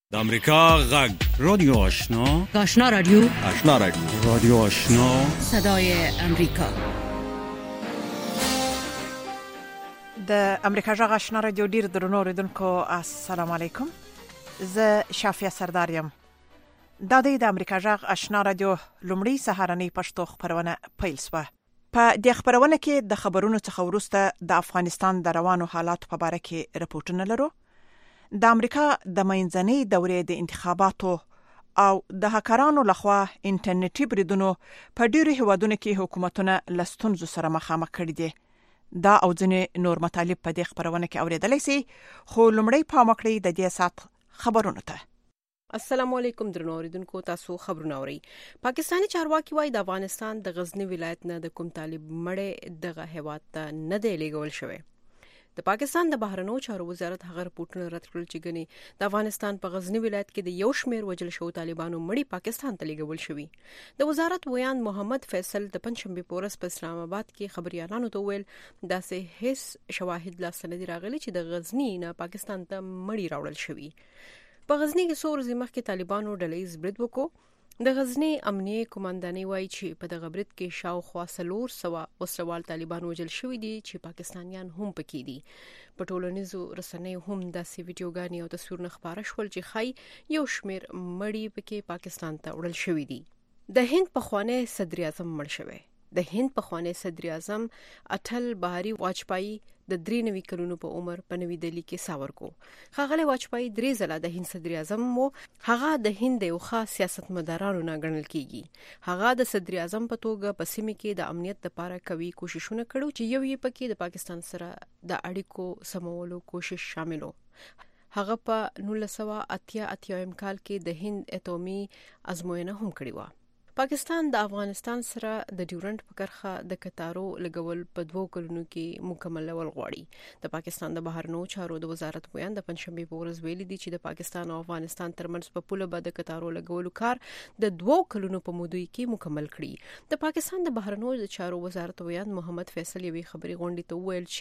د امریکا غږ رادیو آشنا آشنا رادیو رادیو آشنا صدای امریکا. د امریکا غږ آشنا رادیو ډیر درنو اوریدونکو السلام علیکم. زه شافیا سردار یم. دا د امریکا غږ آشنا رادیو لومړی سهارنۍ پښتو خبرونه پیل شوه. په دې خبرونه کې د خبرونو څخه وروسته د افغانستان د روانو حالاتو په اړه کې راپورټونه لرو. د امریکا د منځنۍ دورې د انتخاباتو او د هکرانو لخوا انټرنیټي بریدونو په ډیرو هیوادونو کې حکومتونه له ستونزو سره مخامخ کړي دي. دا او ځینې نور مطالب په دې خبرونه کې اوریدلای شئ، خو لومړی پام وکړئ د دې سات خبرونو ته. السلام علیکم درنو اوریدونکو، تاسو خبرونه اورئ. پاکستاني چارواکي وايي د افغانستان د غزنی ولایت نه د کوم طالب مړی دغه هیواد ته نه دی لیږل شوی. د پاکستان د بهرنیو چارو وزارت هغه رپورټونه رد کړل چې ګني د افغانستان په غزنی ولایت کې د یو شمیر وجل شو طالبانو مړی پاکستان ته لیږل شوی. د وزارت ویان محمد فیصل د پنځشنبه پورس په اسلام آباد کې خبريالانو ته ویل داسې هیڅ شواهد لا سند راغلي چې د غزنی نه پاکستان ته مړی راوړل شوی. په غزنی کې څو ورځې مخکې طالبانو ډلهیز برید وکړ. د غزنی امنیه کمانډاني وایي چې په دغه برید کې شاوخوا 400 وسلوال طالبان وژل شوي دي چې پاکستانیان هم پکې دي. په ټولنیزو رسنیو هم داسې ویډیوګانې او تصویرونه خپاره شول چې ښایي یو شمیر مړي پکې پاکستان ته وړل شوي دي. د هند پخوانی صدر اعظم مړ شوی. د هند پخوانی صدر اعظم اټل بهاري واجپايي د 93 کلونو په عمر په نوې دلی کې ساور کو. ښاغلی واجپايي 3 ځله د هند صدر اعظم وو. هغه د هند یو خاص سیاستمدارانو نه ګڼل کیږي. هغه د صدر اعظم په توګه په سیمه کې د امنیت لپاره کوي کوششونه کړو چې یو یې پکې د پاکستان سره د اړیکو سمولو کوشش شاملو. هغه په 1988 کال کې د هند اټومي ازموینه هم کړې و. پاکستان د افغانستان سره د ډیورنډ په کرښه د کتارو لګول په 2 کلونو کې مکملول غواړي. د پاکستان د بهرنیو چارو د وزارت بیان د پنځشنبه په ورځ ویلي دي چې د پاکستان او افغانستان ترمنځ په پوله به د کتارو لګولو کار د 2 کلونو په موده کې مکمل کړي. د پاکستان د بهرنیو چارو وزارت بیان محمد فیصل یوې خبري غونډې ته ویل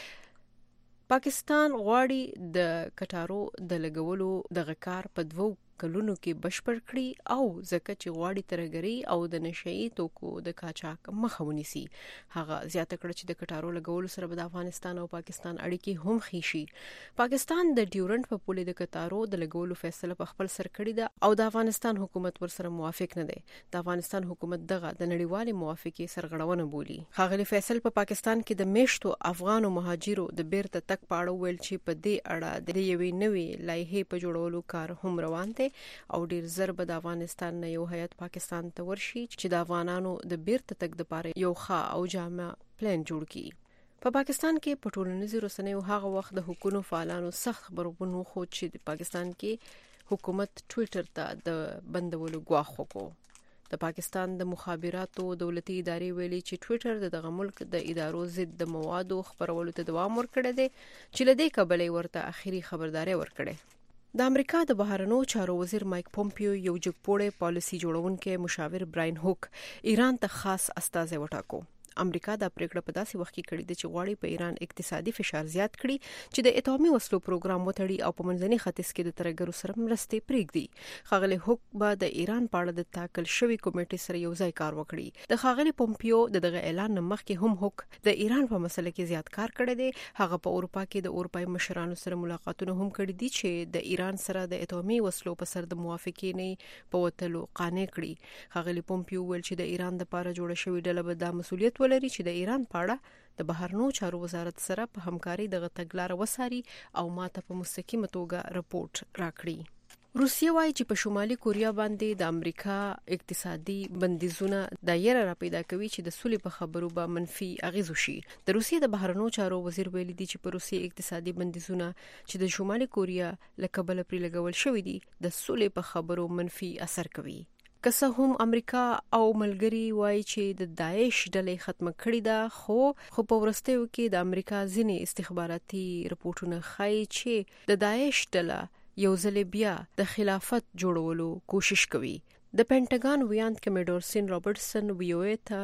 چې پاکستان غواړي د کتارو د لګولو دغه کار په 2 کلونو کې بشپړ کړي او ځکه چې غواړي ترګری او د نشئی توکو د قاچاق مخه ونیسي. هغه زیاته کړه چې د کټارو لګولو سره د افغانستان او پاکستان اړیکې هم خېشي. پاکستان د ډیورنډ په پوله د کټارو د لګولو فیصله په خپل سر کړی ده او د افغانستان حکومت ورسره موافق نه دی. د افغانستان حکومت دغه د نړیوالې موافقې سرغړونه بولي. ښاغلی فیصل په پاکستان کې د میشتو افغانو مهاجرو د بیرته تک پاړو ویل چې په دې اړه د یوې نوې لایحې په جوړولو کار هم روان دی او ډیر زر به د افغانستان نه یو هیئت پاکستان ته ورشي چې د افغانانو د بیرته تک د پاره یو ښه او جامع پلان جوړ کړي. په پاکستان کې په ټولنیزو رسنیو هغه وخت د حکومت فعالانو سخت خبرونه خو چې د پاکستان کې حکومت ټوئیټر ته د بندولو غواخ وکړو. د پاکستان د مخابراتو دولتي ادارې ویلي چې ټوئیټر دغه ملک د ادارو ضد د موادو خبرولو ته دوام ورکړی دی چې لدې کبلې ورته اخیری خبرداري ورکړي. د امریکا د بهرنیو چارو وزیر مایک پومپیو یو جګپوړی پالیسي جوړونکي مشاور براین هوک ایران ته خاص استازی وټاکو. امریکا دا پریکړه په داسې وخت کې کړې ده چې غواړي په ایران اقتصادي فشار زیات کړي چې د اټومي وسلو پروګرام وتړي او په منځني ختیځ کې د ترګرو سره مرستې پریږدي. ښاغلی هوک به د ایران په اړه د ټاکل شوی کمیټې سره یو ځای کار وکړي. د ښاغلی پومپیو دغه اعلان مخکې هم هوک د ایران په مسله کې زیات کار کړی دی. هغه په اروپا کې د اروپای مشرانو سره ملاقاتونه هم کړي دي چې د ایران سره د اټومي وسلو په سر د موافقې نه په وتلو قانع کړي. ښاغلی پومپیو ویل چې د ایران د پاره جوړه شوی ډله به د مسؤلیت ولري چې د ایران په اړه د بهرنیو چارو وزارت سره په همکاري دغه تګلارې وساري او ماته په مستقیمه توګه رپورټ راکړي. روسیه وايي چې په شمالي کوریا باندې د امریکا اقتصادي بندیزونه دایره را پیدا کوي چې د سولې په خبرو به منفي اغیز وشي. د روسیې د بهرنیو چارو وزیر ویلي دی چې په روسیې اقتصادي بندیزونه چې د شمالي کوریا له کبله پرې لګول شوی دي د سولې په خبرو منفي اثر کوي. که څه هم امریکا او ملګری وایي چې د داعش ډلې ختمه کړې ده خو په ورستیو کې د امریکا ځینې استخباراتي رپورټونه ښایي چې د داعش ډله یو ځل بیا د خلافت جوړولو کوشش کوي. د پینټاګان ویاند کمیډور سین رابرټسن ویو ته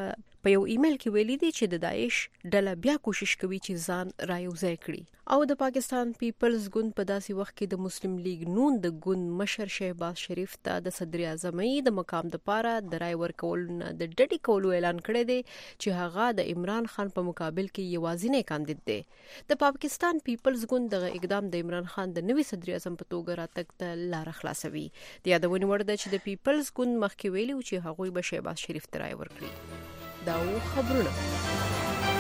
په یو ایمیل کې ویلي دي چې د داعش ډله بیا کوشش کوي چې ځان رايوځای کړي او د پاکستان پیپلز ګوند په داسې وخت کې د مسلم لیگ نون د ګوند مشر شهباز شریف ته د صدر اعظمۍ د مقام لپاره د رای ورکول نه د ډډې کولو اعلان کړی دی چې هغه د عمران خان په مقابل کې یوازینی کاندید دی. د پاکستان پیپلز ګوند دغه اقدام د عمران خان د نوي صدر اعظم په توګه راتګ ته لار خلاصوي. د یادونې وړ ده چې د پیپلز ګوند مخکې ویلي و چې هغوی به شهباز شریف ته رای ورکړي. دا و خبرونه.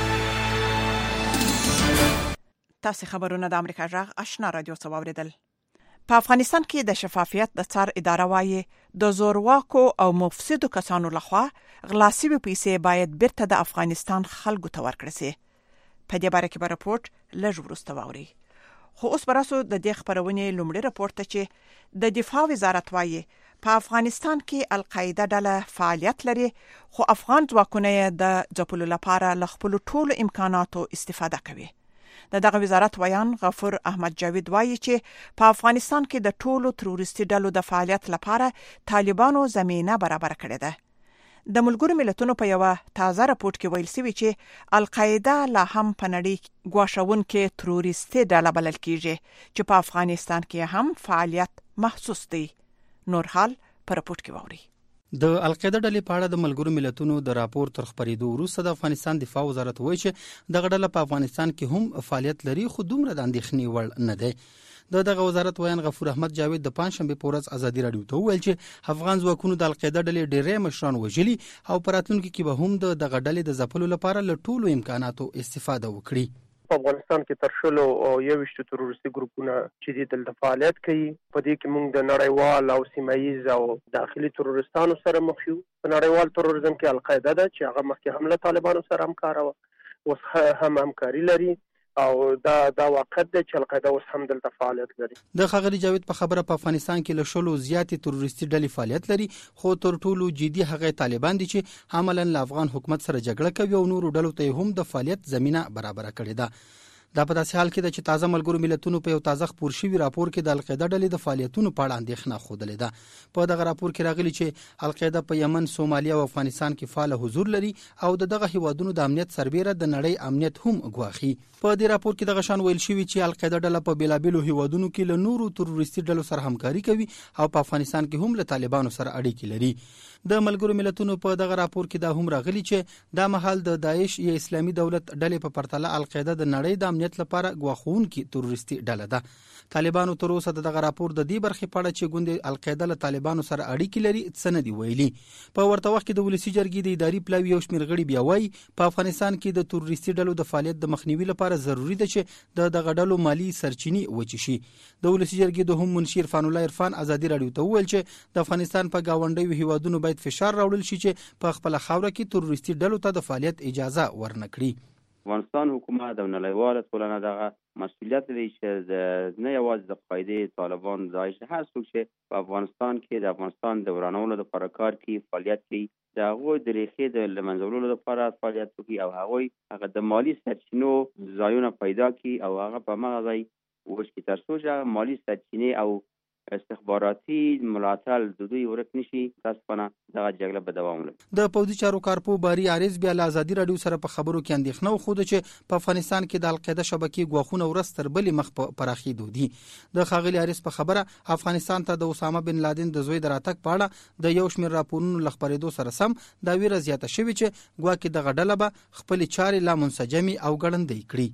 تاسو خبرونه د امریکا جغ آشنا رادیو څوریدل. په افغانستان کې د شفافیت د څار اداره وايي د زورواکو او مفسدو کسانو لخوا غلاصي پیسې باید بیرته د افغانستان خلکو ته ورکړل شي. په دې باره کې به راپورټ لږ وروسته واوري. خو اوس براسو د دې خبرونې لومړی راپورټ ته چې د دفاع وزارت وايي په افغانستان کې القاعده ډله فعالیت لري خو افغان ځواکونه د ځپلو لپاره له خپل ټولو امکاناتو استفاده کوي. دغه وزارت ویان غفور احمد جاوید وایي چې په افغانستان کې د ټولو تروریستي ډلو د فعالیت لپاره طالبانو زمينه برابر کړې ده. د ملګرو ملتونو په یو تازه راپورټ کې ویل شوی چې القاعده لا هم په نړۍ ګواښونکې تروریستي ډله بلل کیږي چې په افغانستان کې هم فعالیت محسوس دی. نور حال پر راپورټ کې ووري. د القاعده ډلې په اړه د ملګرو ملتونو د راپور تر خبرېدو وروسته د افغانستان دفاع وزارت وایي چې دغه ډله په افغانستان کې هم فعالیت لري خو دومره د اندېښنې وړ نه دی. دغه وزارت ویان غفور احمد جاوید د پنځشنبه په ورځ ازادي رادیو ته ویل چې افغان ځواکونو د القاعده ډلې ډېرې مشران وژلي او په راتلونکي کې به هم دغه ډلې د ځپلو لپاره له ټولو امکاناتو استفاده وکړي. په افغانستان کې تر شلو او 21 تروریستي ګروپونه چې دلته فعالیت کوي په دې کې موږ د نړیوال او سیمایي او داخلي تروریستانو سره مخ یو. په نړیوال تروریزم کې القاعده ده چې هغه مخکې هم له طالبانو سره همکاره و اوس هم همکاري لري او دا واقعیت ده چې القاعده اوس هم دلته فعالیت لري. د خغلی جاوید په خبره په افغانستان کې له شلو زیاتې تروریستي ډلې فعالیت لري خو تر ټولو جدي هغه طالبان دي چې عملاً له افغان حکومت سره جګړه کوي او نورو ډلو ته هم د فعالیت زمينه برابر کړې ده. دا په داسې حال کې ده چې تازه ملګرو ملتونو په یو تازه خبر شوی راپور کې د القاعده ډلې د فعالیتونو په اړه اندېښنه خوده ده. په دغه راپور کې راغلي چې القاعده په یمن، سومالیا او افغانستان کې فعال حضور لري او دغه هیوادونو د امنیت سربېره د نړۍ امنیت هم ګواخي. په دې راپور کې دغه شان ویل شوی چې القاعده ډله په بیلابېلو هیوادونو کې له نورو تروریستي ډلو سره همکاري کوي او په افغانستان کې هم له طالبانو سره اړیکې لري. د ملګرو ملتونو په دغه راپور کې دا هم راغلي چې دا مهال د داعش یا اسلامي دولت ډلې په پرتله القاعده د نړۍ د امنیت لپاره ګواښونکې تروریستي ډله ده. طالبانو تر اوسه دغه راپور د دې برخې په اړه چې ګوند القاعده له طالبانو سره اړیکې لري څه نه دی ویلي. په ورته وخت کې د ولسی جرګې د اداري پلاوی یو شمېر غړي بیا وایي په افغانستان کې د تروریستي ډلو د فعالیت د مخنیوي لپاره ضروری ده چې دغه ډلو مالی سرچینې وچې شي. د ولسی جرګې د هم منشي عرفان الله عرفان ازادي رادیو ته ویل چې د افغانستان په گاونډیو هیوادونو باید فشار راوړل شي چې په خپل خاوره کې تروریستي ډلو ته د فعالیت اجازه ورنکړي. افغانستان حکومت او نړیواله ټولنه دغه مسؤلیت لري چې نه یوازې د قاعده طالبان داعش هر څوک چې په افغانستان کې د افغانستان د ورانولو لپاره کار کوي فعالیت کوي د هغوی د ریښې د له منځه وړلو لپاره فعالیت کوي او هغه د مالی سرچینو ځایونه پیدا کوي او هغه په هغه ځای وشي تر څو چې مالی سرچینې او استخباراتي ملاتړ د دوی ورک نشي. تاسو په دغه جګړه به دوام ولري. د پوځي چارو کارپو باری عارض بیا له ازادي رادیو سره په خبرو کې اندېښنه خوده چې په افغانستان کې د القاعده شبکې ګواښونه ورځ تر بلې مخ په پراخېدو دي. د خغلی عارض په خبره افغانستان ته د اسامه بن لادن د زوی د راتګ په اړه د یو شمېر راپورونو له خبرېدو سره سم دا ویره زیاته شوې چې ګواکې دغه ډله به خپلې چارې لا منسجمې او ګړندۍ کړي.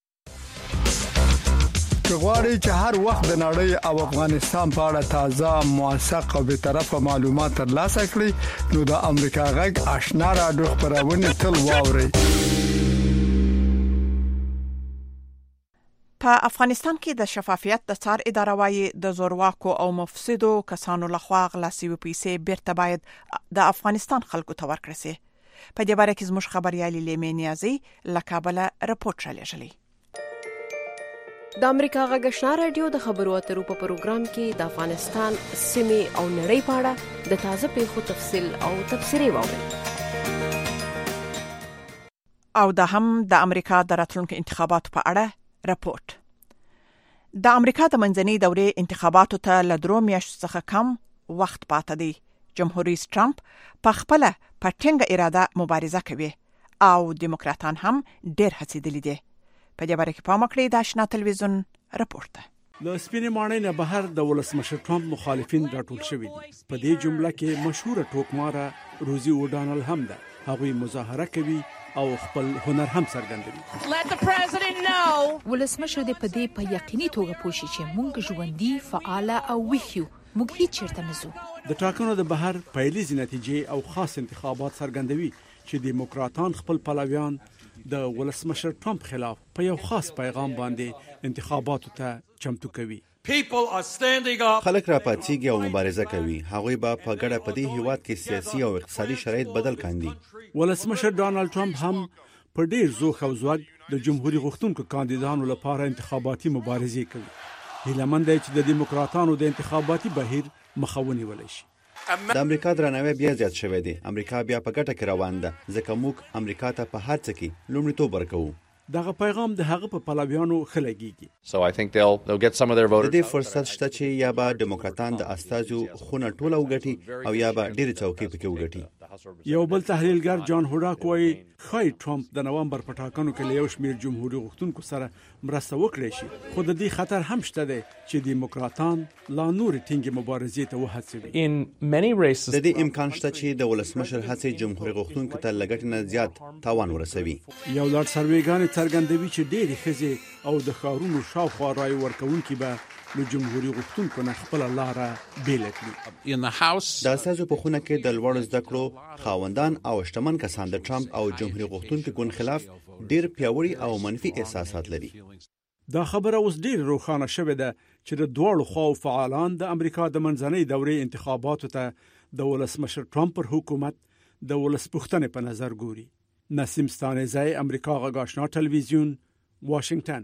غواړي چې هر وخت د نړۍ او افغانستان په اړه تازه، موثق او بی‌طرفه معلومات ترلاسه کړئ نو د امریکا غږ آشنا رادیو خبرونه تل واورئ. په افغانستان کې د شفافیت د څار اداره وايي د زورواکو او مفسدو کسانو لخوا غلاصي پیسې بیرته باید د افغانستان خلکو ته ورکړل شي. په دې باره کې زموږ خبريالي لیمه نیازي له کابل راپورټ شلېږي. د امریکا غږ آشنا رادیو د خبرو اترو په پروګرام کې د افغانستان سیمې او نړۍ په اړه د تازه پیښو تفصیل او تبصرې واورئ. او د هم د امریکا د راتلونکو انتخاباتو په اړه راپورټ. د امریکا د منځنۍ دورې انتخاباتو ته له 3 میاشتو څخه کم وخت پاتې دی جمهوریت ټرمپ په خپل پټنګ اراده مبارزه کوي او دیموکراتان هم ډېر هڅېدلي دي. په دې باره کې پام وکړئ. د آشنا تلویزیون راپورټ ده. له سپینې ماڼۍ نه بهر د ولسمشر ټرمپ مخالفین راټول شوي دي. په دې جمله کې مشهوره ټوکماره روزي اوډانل هم ده. هغوی مظاهره کوي او خپل هنر هم څرګندوي. ولسمشر دې په دې په یقیني توګه پوښي چې موږ ژوندۍ، فعال او ویښ یو. موږ هیڅ چیرته نه ځو. د ټاکنو د بهر پیلیز نتیجې او خاص انتخابات څرګندوي چې دیموکراتان خپل پلویان د ولسمشر ټرمپ خلاف په یو خاص پیغام باندې انتخاباتو ته چمتو کوي. خلک را پاتېږي او مبارزه کوي. هغوی به په ګډه په دې هیواد کې سیاسي او اقتصادي شرایط بدل کاندي. ولسمشر ډانلډ ټرمپ هم په ډیر زوخ او زوږ د جمهوریت غوښتونکو کاندیدانو لپاره انتخاباتي مبارزه کوي. هیله دی چې د دیموکراتانو د انتخاباتي بهیر مخه ونیول شي. د امریکا درناوی بیا زیات شوی دی. امریکا بیا په ګټه کې روان ده ځکه موږ امریکا ته په هر څه کې لومړیتوب ورکوو. دغه پیغام د هغه په پلویانو خلګيږي. د دې فرصت شته چې یا به دیموکراتان د استازو خونه ټوله وګټي او یا به ډېر څوکۍ پکې وګټي. یو بل تحلیلګر جان هوډاک وایي خای ټرمپ د نوامبر په ټاکنو کې له یو شمېر جمهوریت غوښتونکو سره مرسته وکړي شي. خو د دې خطر هم شته دی چې دیموکراتان لا نور ټینګې مبارزې ته وهڅوي. د دې امکان شته چې د ولسمشر هڅې جمهوریت غوښتونکو ته لګټ نه زیات تاوان ورسوي. یو لړ سروېګانې څرګندوي چې ډېری ښځې او د ښارونو شاوخوا رای ورکوونکي به له جمهوریت غوښتونکو نه خپله لاره بېله کړي. د استازو په خونه کې د لوړو زده کړو خاوندان او شتمن کسان د ټرمپ او جمهوریت غوښتونکو ګوند خلاف ډېر پیاوړي او منفي احساسات لري. دا خبره اوس ډېر روښانه شوې ده چې د دواړو خواو فعالان د امریکا د منځنۍ دورې انتخاباتو ته د ولسمشر ټرمپ پر حکومت د ولسپوښتنې په نظر ګوري. نسیم ستانزی، امریکا غږ آشنا تلویزیون، واشنگټن.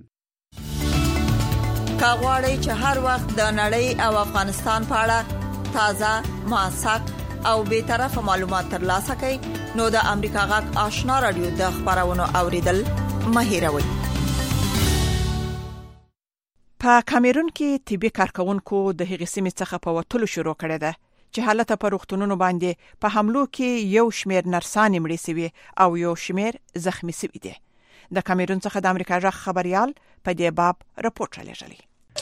کاغوري چې هر وخت د نړۍ او افغانستان په اړه تازه، موثق او به طرفه معلومات ترلاسه کړئ نو د امریکا غږ آشنا رادیو د خبرونو اوریدل مه هېروئ. په کامیرون کې طبي کارکونکو د هغې سیمې څخه په وټلو شروع کړې ده چې حالت په روغتونونو باندې په حملو کې یو شمېر نرسانې مړې شوې او یو شمېر زخمی شوي دي. د کامیرون څخه د امریکا غږ خبريال په دې باب راپورټ رالیږلی.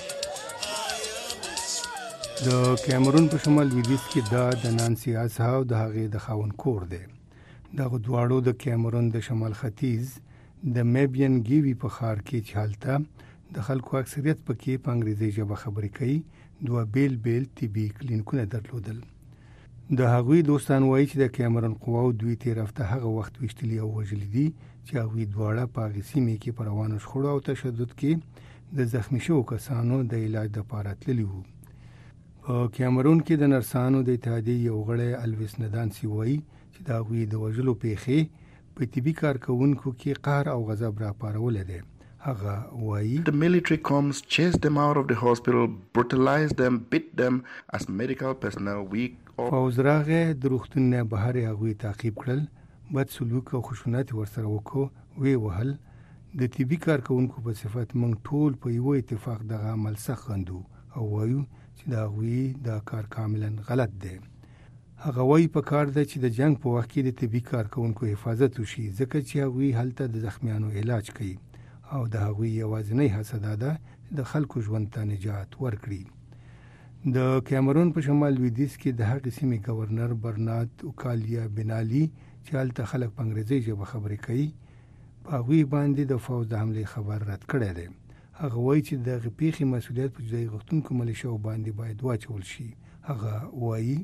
د کیمرون په شمال لویدیځ کې د نانسی ازهاو د هغې د خاون کور دی. دغه دواړو د کیمرون د شمال ختیځ د میبین ګیوی په ښار کې چې هلته د خلکو اکثریت پکې په انګریزي ژبه خبرې کوي دوه بیل طبي کلینیکونه درلودل. د هغوی دوستان وایي چې د کیمرون قواو دوی تیر هفته هغه وخت وشتلي او وژلي دي چې هغوی دواړه په هغې سیمې کې په روانو شخړو او تشدد کې د زخمی شوو کسانو د علاج لپاره تللي وو. په کیمرون کې د نرسانو د اتحادیې یو غړی الویس ندانسي وایي چې د هغوی د وژلو پیښې په طبي کارکوونکو کې قهر او غضب راپارولی دی. هغه وایي The military comes, chased them out of the hospital, brutalized them, beat them as medical personnel. فوز راغی د روغتون نه بهر هغوی تعقیب کړل، بد سلوک او خشونت ورسره وکړو، وی وهل. د طبي کارکوونکو په صفت موږ ټول په یو اتفاق دغه عمل سخت غندو او وایو چې دا هغوی دا کار کاملا غلط دی. هغه وایي په کار ده چې د جنگ په وخت کې د طبي کارکوونکو حفاظت وشي ځکه چې هغوی هلته د زخمیانو علاج کوي او د هغوی یوازینۍ هڅه ده د خلکو ژوند ته نجات ورکړي. د کیمرون په شمال لویدیځ کې د هغې سیمې گورنر برنارد اوکالیا بنالي چې هلته خلک په انګریزي ژبه خبرې کوي په هغوی باندې د فوج د حملې خبر رد کړی دی. هغه وایي چې دغه پیښې مسؤلیت په جدایي غوښتونکو ملیشو باندې باید واچول شي. هغه وایي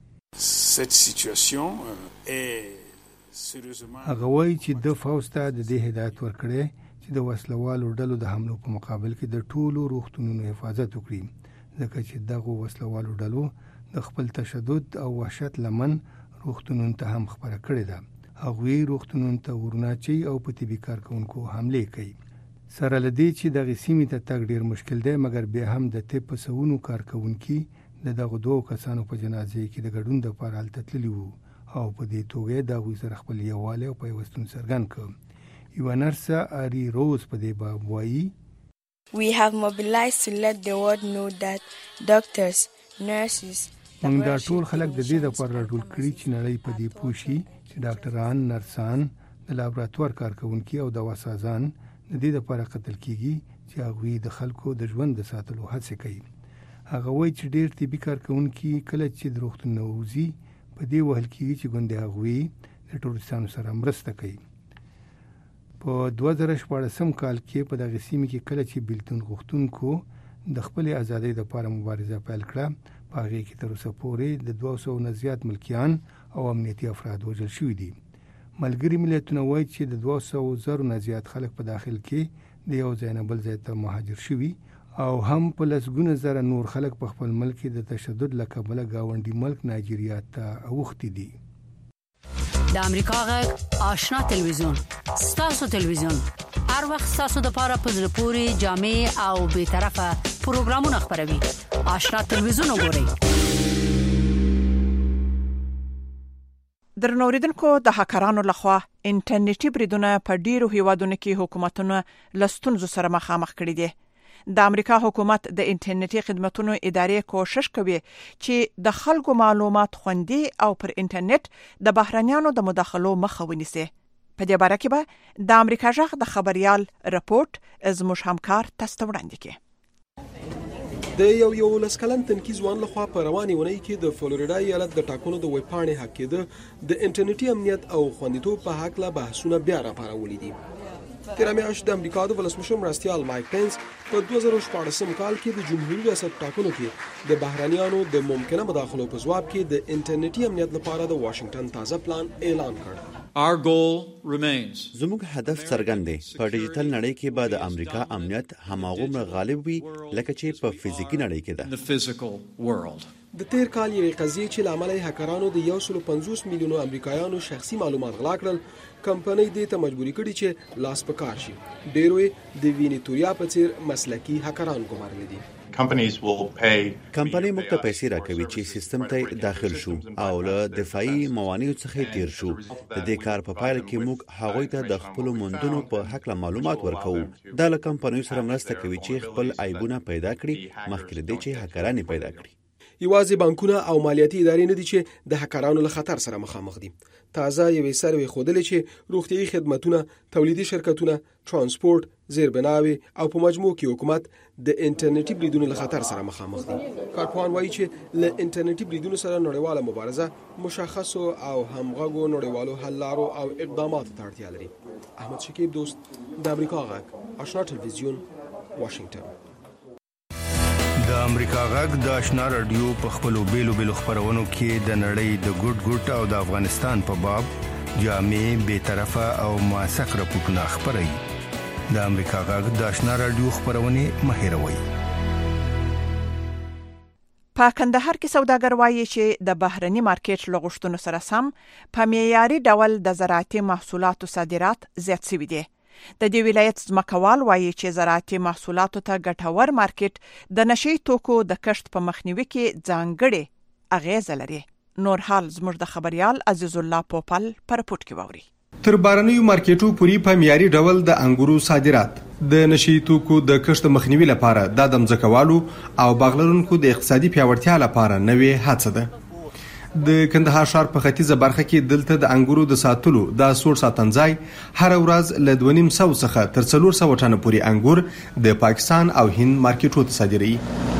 چې د فوج ته د دې هدایت ورکړی چې د وسلوالو ډلو د حملو په مقابل کې د ټولو روغتونونو حفاظت وکړي ځکه چې دغه وسلوالو ډلو د خپل تشدد او وحشت لمن روغتونونو ته هم خبره کړې ده. هغوی روغتونونو ته ورونه چي او په طبي کارکوونکو حملې کوي. سره لدې چې دغه سیمې ته تګ ډیر مشکل دی مګر بیا هم د طب په سونو کارکوونکي دغه دوه کسانو په جنازې کې د ګډون لپاره هلته تللي وو او په دې توګه د هغوی سره خپل یووالی او پیوستون څرګند کړ. یوه نرسه آري روز په دې باب وایي We have mobilized to let the world know that doctors, nurses, موږ دا ټول خلک د دې لپاره راټول کړي چې نړۍ په دې پوه شي چې ډاکټران، نرسان، د لابراتوار کارکونکي او دواسازان د دې لپاره قتل کیږي چې هغوی د خلکو د ژوند د ساتلو هڅه کوي. هغه وایي چې ډېر طبي کارکونکي کله چې د روغتون نه وځي په دې وهل کیږي چې ګوندې هغوی د ټوریستانو سره مرسته کوي. په 2014 کال کې په دغه سیمه کې کله چې بیلتون غوښتونکو د خپل ازادۍ لپاره مبارزه پیل کړه، په هغه کې تر اوسه پورې د 200 نه زیات ملکیان او امنیتي افراد وژل شوي دي. ملګري ملتونه وایي چې د 200,000 نه زیات خلک په داخل کې د یو ځای نه بل ځای ته مهاجر شوي او هم په لسګونه زره نور خلک په خپل ملک د تشدد له کبله گاونډي ملک نایجیریا ته اوښتي دي. د امریکا غږ آشنا تلویزیون ستاسو تلویزیون هر وخت ستاسو د لپاره په زړه پورې جامع او به طرفه پروګرامونه خبروي. آشنا تلویزیون وګورئ. درنوریدونکو، د هکرانو لخوا انټرنیټي بریدونه په ډیرو هیوادونو کې حکومتونه لستونزو سره مخامخ کړي دي. د امریکا حکومت د انټرنیټي خدماتو ادارې کوشش کوي چې د خلکو معلومات خوندي او پر انټرنیټ د بهرنیانو د مداخلو مخه ونیسي. په دې باره کې به د امریکا ژغ د خبريال رپورت زموږ همکار تاسو ته وړاندې کوي. د یو لسکلن تنکي ځوان لخوا په رواني ونی کې د فلوریدا ایالت د ټاکنو د ویبپاڼې حق کې د انټرنیټي امنیت او خوندیتوب په حق لا بحثونه بیا راپارولي دي. تیر میاشت د امریکا د ولسمشر مرستیال مایک پنس په 2014 کال کې د جمهوریت ریاست ټاکنو کې د بهرانيانو د ممکنه مداخلو په ځواب کې د انټرنیټي امنیت لپاره د واشنگټن تازه پلان اعلان کړ. Our goal remains. زموږ هدف څرګند دی. په ډیجیټل نړۍ کې به د امریکا امنیت هماغومره غالب وي لکه چې په فزیکي نړۍ کې ده. The physical world. د تیر کال یوې قضیې چې لامل یې هکرانو د 150 میلیونو امریکایانو شخصي معلومات غلا کړل، کمپنۍ دې ته مجبوري کړي چې لاس په کار شي. ډېر د وینیتوریا په څیر مسلکي هکران ګمارل دي. کمپنۍ موږ ته پیسې راکوي چې سیستم ته داخل شو او له دفاعي موانعو څخه تیر شو. د دې کار په پایله کې موږ هغوی ته د خپل موندنو په حق معلومات ورکوو. دا له کمپنیو سره مرسته کوي چې خپل عیبونه پیدا کړي مخکې له دې چې هکران پیدا کړي. یوازې بانکونه او مالیاتي ادارې نه دي چې د هکرانو له خطر سره مخامخ دي. تازه یوې سروې ښودلې چې روغتیايي خدماتونه، تولیدي شرکتونه، ترانسپورت، زیربناوي او په مجموع کې حکومت د انټرنیټي بریدونو له خطر سره مخامخ دي. کارپوهان وایي چې له انټرنیټي بریدونو سره نړیواله مبارزه مشخصو او همغږو نړیوالو حل لارو او اقداماتو ته اړتیا لري. احمد شکیب دوست، د امریکا غږ آشنا تلویزیون، واشنگټن. د امریکا غږ د آشنا رادیو په خپلو بیلو خبرونو کې د نړۍ د ګډ او د افغانستان په باب جامع، بے طرفه او موثق راپورټونه خبري. د امریکا غږ د آشنا رادیو خبرونه مهیروي. په کندهار کې سوداګر وایي چې د بهرني مارکیټ لغښتونو سره سم په معیاري ډول د زراعتي محصولاتو صادرات زیات شوي دي. د دې ولایت ځمکوال وایي چې زراعتي محصولاتو ته ګټور مارکیټ د نشي توکو د کښت په مخنیوي کې ځانګړې اغیزه لري. نور حال زموږ د خبريال عزیز الله پوپل پر پورت کې ووري. تر بارنیو مارکیټو پوری په معیاري ډول د انګورو صادرات د نشي توکو د کښت مخنیوي لپاره د ځمکوالو او باغلرونکو د اقتصادي پیاوړتیا لپاره نوې هڅه ده. د کندهار ښار په ختیځه برخه کې دلته د انګورو د ساتلو د سور ساتنځای هر ورځ له 2.5 څخه تر 400 ټنه پورې انګور د پاکستان او هند مارکیټونو ته صادري.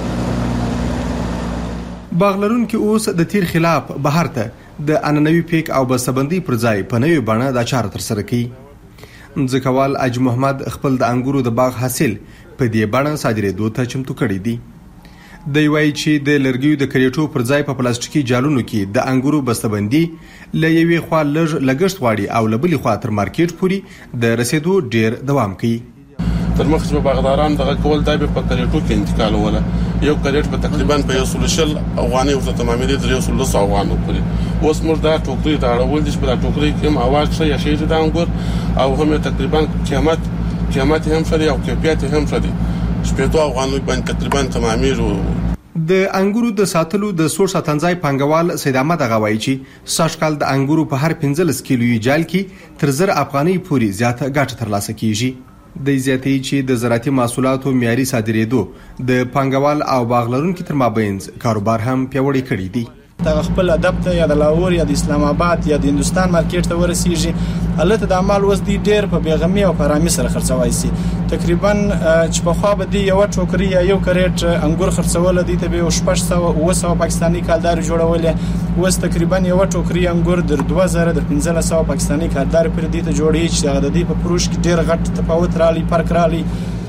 باغلرونکو اوس د تیر خلاف بهر ته د اننوي پیک او بسبندي پر ځای په نوې بڼه د چار تر سره کوي. ځکوال اج محمد خپل د انګورو د باغ حاصل په دې بڼه صادرېدو ته چمتو کړی دی. د وایي چې د لرګیو د کریټو پر ځای په پلاستیکي جالونو کې د انګورو بسته‌بندي له یوې خوا لګښت غواړي او له بلې خوا تر مارکیټ پورې د رسیدو ډیر دوام کوي. تر مخکې به باغداران دغه کول دای په کریټو کې انتقالوله. یو کریټ په تقریبا په 100 افغاني او تمامي د 300 افغانو پورې. اوس موږ دا ټوکري ته اړول دي چې په ټوکري کې هم اواز شي یا شي د انګور او هم تقریبا قیمت هم فري او کیفیت هم فري. شپږ افغانو باندې تقریبا تمامي د انګورو د ساتلو د سور ساتنځای پنګوال سید احمد غوایي چې ساشکال د انګورو په هر 15 کیلویي جال کې تر 1000 افغاني پورې زیاته ګټه ترلاسه کیږي. د زیاتې چې د زراعتي محصولاتو معیاري صادرېدو د پانګوال او باغلرونکو تر مابینځ کاروبار هم پیوړی کړی دی. د خپل ادب ته یا د لاهور یا د اسلام آباد یا د هندستان مارکیټ ته ورسیږي الته د عمل وس دی ډیر په بیغمی او پرامي سره خرڅوي سي تقریبا چې په خوا به دی یو ټوکري یا یو کریټ انګور خرڅول دي ته به 600 پاکستاني کالدار جوړول وس تقریبا یو ټوکري انګور در 2000 در 1500 پاکستاني کالدار پر دي ته جوړي چې د دې په فروش کې ډیر غټ تفاوت رالی فرق رالی.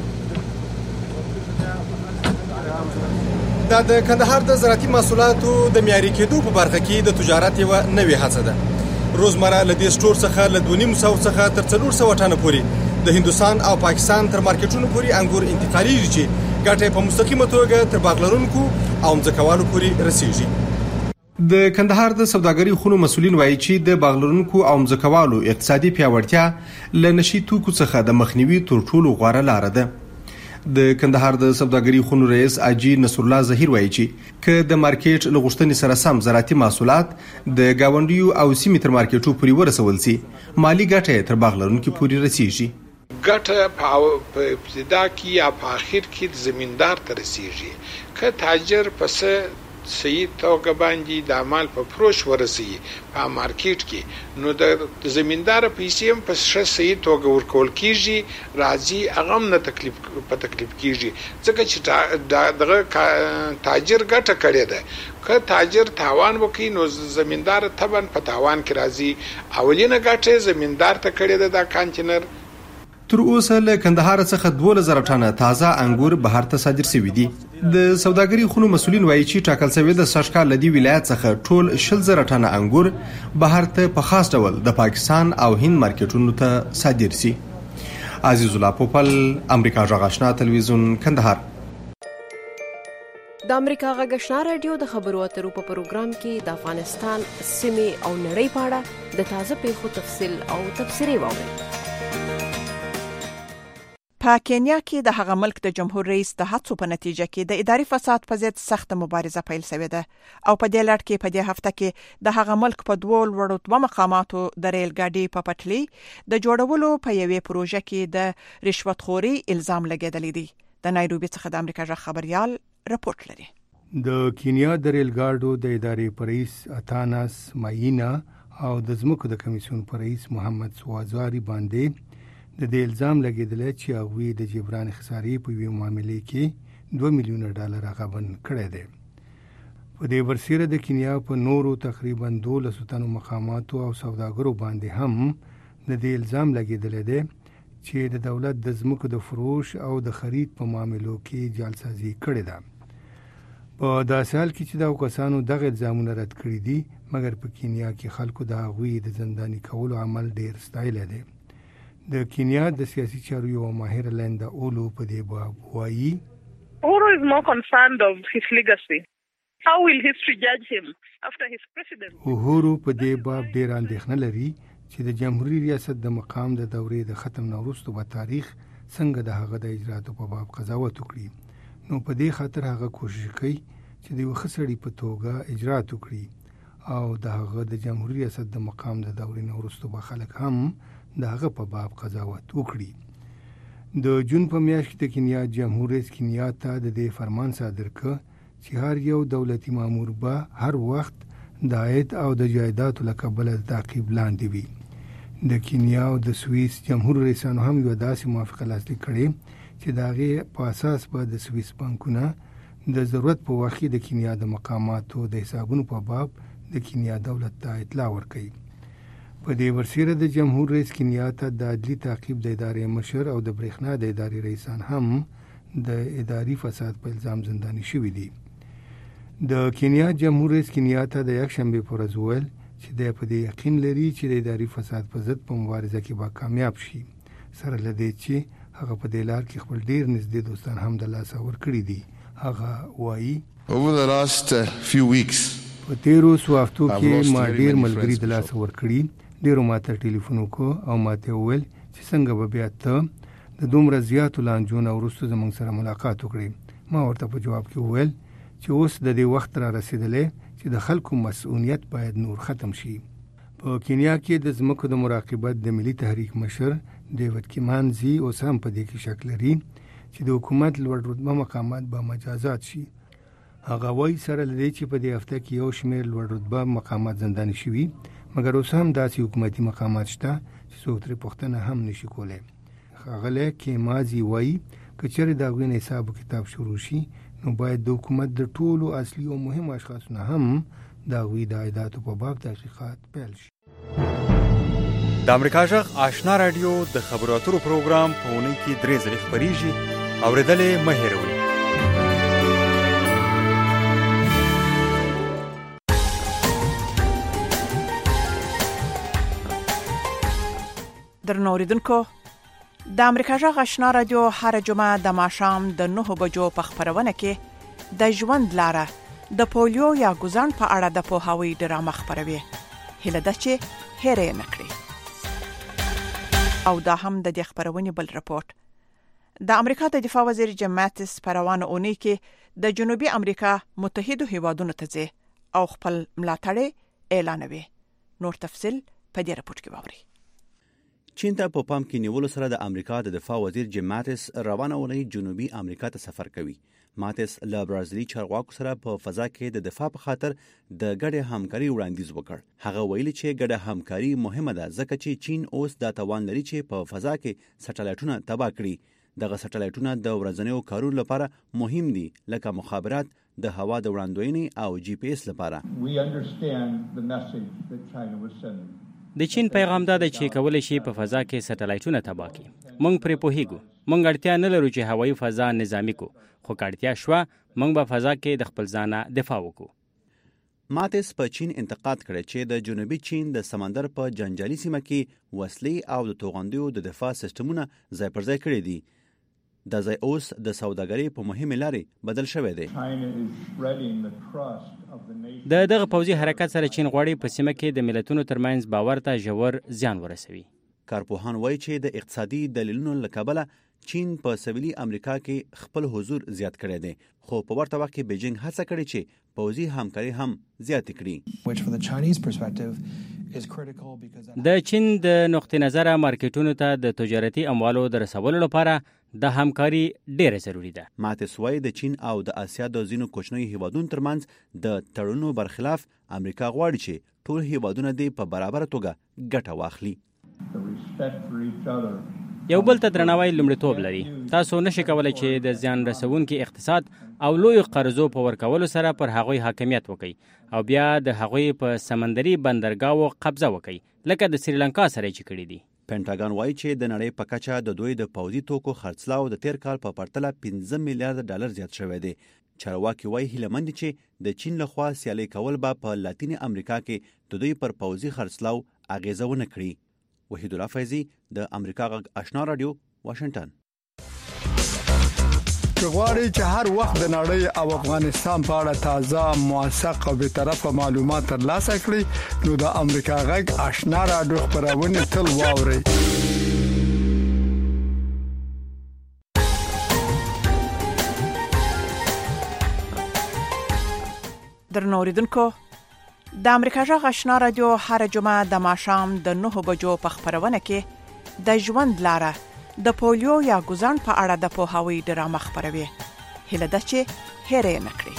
دا د کندهار د زراعتي محصولاتو د معیاري کېدو په برخه کې د تجارت یو نوې هڅه ده. روزمره له دې سټور څخه له 2.5 څخه تر 400 ټنه پورې د هندستان او پاکستان تر مارکیټونو پورې انګور انتقالېږي چې ګټه په مستقیمه توګه تر باغلرونکو او ځمکوالو پورې رسیږي. د کندهار د سوداګرۍ خونو مسؤلین وایي چې د باغلرونکو او ځمکوالو اقتصادي پیاوړتیا له نشي توکو څخه د مخنیوي تر ټولو غوره لار ده. د کندهار د سوداګرۍ خونو رئیس اجي نصر الله ظهیر وایي چې ک د مارکیټ لغښتنې سره سم زراعتي محصولات د گاونډیو او سیمې تر مارکیټو پورې ورسول سي مالی ګټه تر باغلرونکو پورې رسیږي. ګټه په ابتدا کې یا په اخر کې زمیندار ته رسیږي. ک تاجر پس صحیح توګه باندې د مال په فروش ورسي په مارکیټ کې نو د زمیندار پیسې هم په صحیح توګه ورکول کیږي راځي اغم نه تکلیف کیږي ځکه چې دغه تاجر ګټه کړې ده که تاجر تاوان وکړي نو زمیندار تبن په تاوان کې راځي اولینه ګټه زمیندار ته کړې ده دا کانټینر. تر اوسه له کندهار څخه 12000 ټنه تازه انګور بهر ته صادر شوي دي. د سوداګرۍ خونو مسؤلین وایي چې ټاکل شوی د سرشکال لدی ولایت څخه ټول 10000 ټنه انګور بهر ته په خاص ډول د پاکستان او هند مارکیټونو ته صادر شي. عزیز الله پوپل، امریکا جغ آشنا تلویزیون، کندهار. د امریکا غږ آشنا رادیو د خبرو اترو په پروګرام کې د افغانستان سیمې او نړۍ په اړه د تازه پیښو تفصیل او تبصرې واورئ. په کینیا کې د هغه ملک د جمهور رئیس د هڅو په نتیجه کې د اداري فساد په ضد سخت مبارزه پیل شوې ده او په دې لړ کې په دې هفته کې د هغه ملک په 2 لوړو مقاماتو د ریل ګاډي په پټلۍ د جوړولو په یوې پروژه کې د رشوت خوري الزام لګیدلی دی. د نایروبي څخه د امریکا جغ خبريال رپورت لري. د کینیا د ریل ګاډو د ادارې رئیس اتاناس ماینا او د ځمکو د کمیسیون رئیس محمد سوازاری باندې د دې الزام لګیدل چې هغه د جبران خسارې په یو معاملې کې $2 میلیون غبن کړی دی. په دې ورسره د کینیا په نورو تقریبا 12 مقاماتو او سوداګرو باندې هم د دې الزام لګیدل دی چې د دولت د ځمکو د فروش او د خرید په معاملو کې جعلسازي کړې ده. په داسې حال کې چې دا کسانو دغه الزامونه رد کړی دي مګر په کینیا کې خلکو د هغوی د زنداني کولو عمل ډیر ستایل دی. د کینیا د سیاسي چارو یو ماهر لندا اولو په دې باب وایي Uhuru is more concerned of his legacy. How will history judge him after his presidency? Uhuru په دې باب ډیر اندېښنه لري چې د جمهوریت ریاست د مقام د دورې د ختم نه وروسته په تاریخ څنګه د هغه د اجراتو په باب قضاوت وکړي. نو په دې خاطر هغه کوشش کوي چې د وخسړي په توګه اجرات وکړي او د هغه د جمهوریت ریاست د مقام د دورې نه وروسته به خلک هم د هغه په باب قضاوت وکړي. د جون په میاشت کې د کینیا جمهور رئیس کینیا ته د دې فرمان صادر کړ چې هر یو دولتي مامور به هر وخت د عاید او د جایدادو له کبله د تعقیب لاندې وي. د کینیا او د سویس جمهور رئیسانو هم یو داسې موافقه لاسلیک کړې چې د هغې په اساس به د سویس بانکونه د ضرورت په وخت د کینیا د مقاماتو د حسابونو په باب د کینیا دولت ته اطلاع ورکړي. په دې ورسره د جمهور رئیس کینیا ته د عدلي تعقیب د ادارې مشر او د برېښنا د ادارې رئیسان هم د اداري فساد په الزام زنداني شوي دي. د کینیا جمهور رئیس کینیا ته د یکشنبې په ورځ وویل چې دی په دې یقین لري چې د اداري فساد په ضد په مبارزه کې به کامیاب شي سره له دې چې هغه په دې لار کې خپل ډیر نږدې دوستان هم د لاسه ورکړي دي. هغه وایي Over the last few weeks په تیرو څو هفتو کې ما ډیر ملګري د لاسه ورکړي. ډیرو ماته ټلیفون وکړو او ماته وویل چې څنګه به بیا ته د دومره زیاتو لانجو نه وروسته زموږ سره ملاقات وکړي. ما ورته په جواب کې وویل چې اوس د دې وخت را رسیدلی چې د خلکو مسؤلیت باید نور ختم شي. په کینیا کې د ځمکو د مراقبت د ملي تحریک مشر ډیوډ کیمانزي اوس هم په دې کې شک لري چې د حکومت لوړ رتبه مقامات به مجازات شي. هغه وایي سره لدې چې په دې هفته کې یو شمېر لوړ رتبه مقامات زنداني شوي، مګر اوس هم داسې حکومتي مقامات شته چې څوک ترې پوښتنه هم نشي کولی. ښاغلی کیمانزي وایي که چېرې د هغوی نه حساب و کتاب شروع شي نو باید د حکومت د ټولو اصلي او مهمو اشخاصو نه هم د هغوی د عایداتو په باب تحقیقات پیل شي. د امریکا غږ آشنا رادیو د خبرو اترو پروګرام په اونۍ کې 3 ځلې خپرېږي. اورېدل یې مه هېروئ. درنو اوریدونکو، د امریکا غږ آشنا رادیو هر جمعه د ماښام د 9 بجو په خبرونه کې د ژوند لاره د پولیو یا ګوزن په اړه د پوهاوی ډرامه خبروي. هله ده چې هېره نه کړئ. او دا هم د دې خبرونې بل رپورت. د امریکا د دفاع وزیر جیم ماتیس په روانه اونۍ کې د جنوبي امریکا متحدو هیوادونو ته ځي او خپل ملاتړ اعلانوي. نور تفصیل په دې رپورت کې واورئ. چین ته په پام کې نیولو سره د امریکا د دفاع وزیر جیم ماتیس روانه اونۍ جنوبي امریکا ته سفر کوي. ماتیس له برازیلي چارواکو سره په فضا کې د دفاع په خاطر د ګډې همکاري وړاندیز وکړ. هغه ویلي چې ګډه همکاري مهمه ده ځکه چې چین اوس دا توان لري چې په فضا کې سټلایټونه تباه کړي. دغه سټلایټونه د ورځنیو کارونو لپاره مهم دي لکه مخابرات، د هوا د وړاندوینې او جی پی اس لپاره. د چین پیغام دا دی چې کولای شي په فضا کې سټلایټونه تباه کړي. موږ پرې پوهیږو. موږ اړتیا نه لرو چې هوایي فضا نظامي کو، خو اړتیا شوه موږ په فضا کې د خپل ځانه دفاع وکړو. ماتیس په چین انتقاد کړی چې د جنوبي چین د سمندر په جنجالي سیمه کې وسلې او د توغندیو د دفاع سیستمونه ځای پر ځای کړي دي. د ځای اوس د سوداګرۍ په مهمه لارې بدل شوی دی. د دغه پوځي حرکت سره چین غواړي په سیمه کې د ملتونو ترمنځ باور ته ژور زیان ورسوي. کارپوهان وایي چې د اقتصادي دلیلونو له کبله چین په سویلي امریکا کې خپل حضور زیات کړی دی، خو په ورته وخت کې بیجینګ هڅه کړې چې پوځي همکاري هم زیات کړي. د چین د نقطې نظره مارکیټونو ته د تجارتي اموالو د رسولو لپاره د همکاري ډیره ضروری ده. ماتیس وایي د چین او د اسیا د ځینو کوچنیو هیوادونو ترمنځ د تړونونو برخلاف امریکا غواړي چې ټول هیوادونه دې په برابر توګه ګټه واخلي. یو بل ته درناوی لومړیتوب لري. تاسو نشئ کولی چې د زیان رسونکي اقتصاد او لوی قرضو په ورکولو سره پر هغوی حاکمیت وکړي او بیا د هغوی په سمندري بندرګاو قبضه وکړي لکه د سریلانکا سره چې کړي دي. پینټاګان وایي چې د نړۍ په کچه د دوی د پوځي توکو خرڅلاو د تیر کال په پرتله 15 میلیارډ ډالر زیات شوی دی. چارواکي وایي هیلهمند دي چې د چین لخوا سیالي کول به په لاتینې امریکا کې د دوی پر پوځي خرڅلاو اغیزه ونه کړي. وحید الله فیضی د امریکا غږ آشنا رادیو، واشنگټن. غواړئ چې هر وخت د نړۍ او افغانستان په اړه تازه، موثق او بی‌طرفه معلومات ترلاسه کړئ نو د امریکا غږ آشنا رادیو خبرونه تل واورئ. درنو اوریدونکو، د امریکا غږ آشنا رادیو هر جمعه د ماښام د 9 بجو په خبرونه کې د ژوند لاره د پولیو یا ګوزن په اړه د پوهاوی ډرامه خبروي. هله ده چې هېره نه کړئ.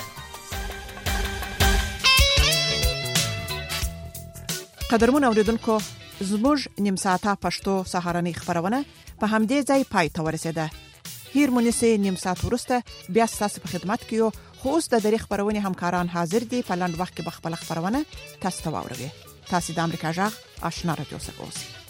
قدرمن اوریدونکو، زموږ نیم ساعته پښتو سهارنۍ خبرونه په همدې ځای پای ته ورسېده. هیر مونږه نیم ساعت وروسته بیا تاسو په خدمت کې یو. خو اوس د دې خبرونه همکاران حاضر دي. په لاند وخت کې به خپل خبرونه تاسو ته واوروي. تاسو د امریکا غږ آشنا رادیو سره اوسئ.